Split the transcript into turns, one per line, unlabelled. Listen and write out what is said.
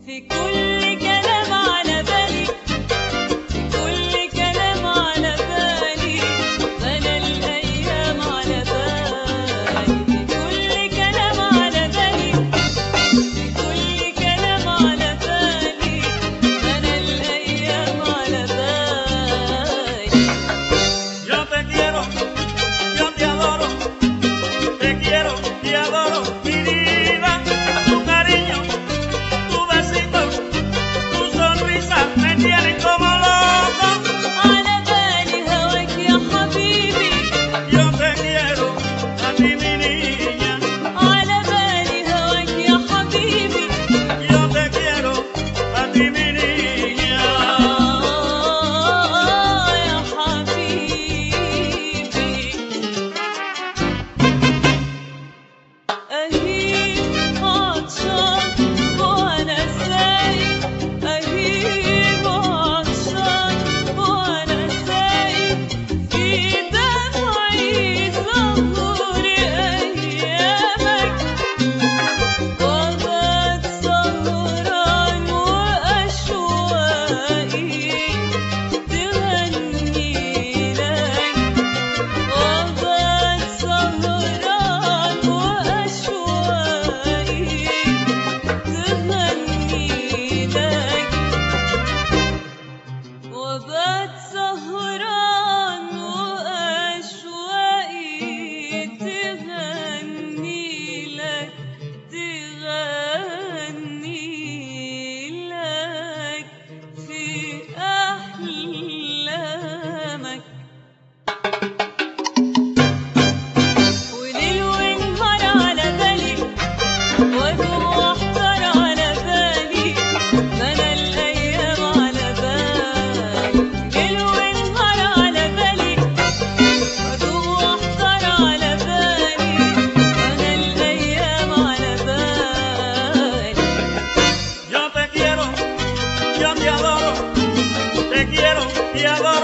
في كل كلام على بالي، في كل كلام على بالي، أنا الأيام على بالي، في كل كلام على بالي، في كل كلام على بالي، أنا الأيام على بالي.
Yo te quiero, yo te adoro, te quiero y adoro mi vida, tu cariño, tu besito, tu sonrisa me tienen como loco.
على بالي هواك يا حبيبي،
Yo te quiero a ti mi niña,
على بالي هواك يا حبيبي،
yo te quiero a ti mi niña.
يا حبيبي. أهيب عطشان وأنا سايق، أهيب عطشان وأنا سايق، في دمعي زهور أيامك، وأبات سهران وأشواقي تغني لك، وأبات سهران وأشواقي تغني لك، وأبات سهران وأشواقي تغني لك، تغني لك في أحلامك. وليل ونهار على بالي، وأدوم وأحضر على بالي، ما أنا الأيام على بالي، ليل ونهار على بالي، وأدوم وأحضر على بالي، ما أنا الأيام على بالي.
Yo te quiero, yo te adoro, te quiero y adoro